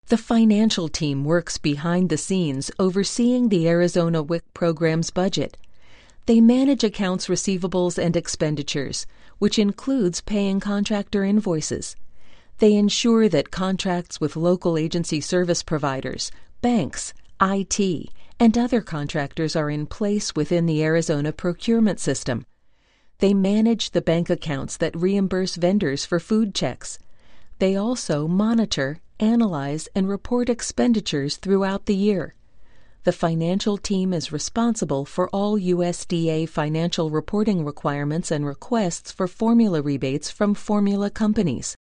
The financial team works behind the scenes overseeing the Arizona WIC program's budget. They manage accounts receivables and expenditures, which includes paying contractor invoices. They ensure that contracts with local agency service providers, banks, IT, and other contractors are in place within the Arizona procurement system. They manage the bank accounts that reimburse vendors for food checks. They also monitor, analyze, and report expenditures throughout the year. The financial team is responsible for all USDA financial reporting requirements and requests for formula rebates from formula companies.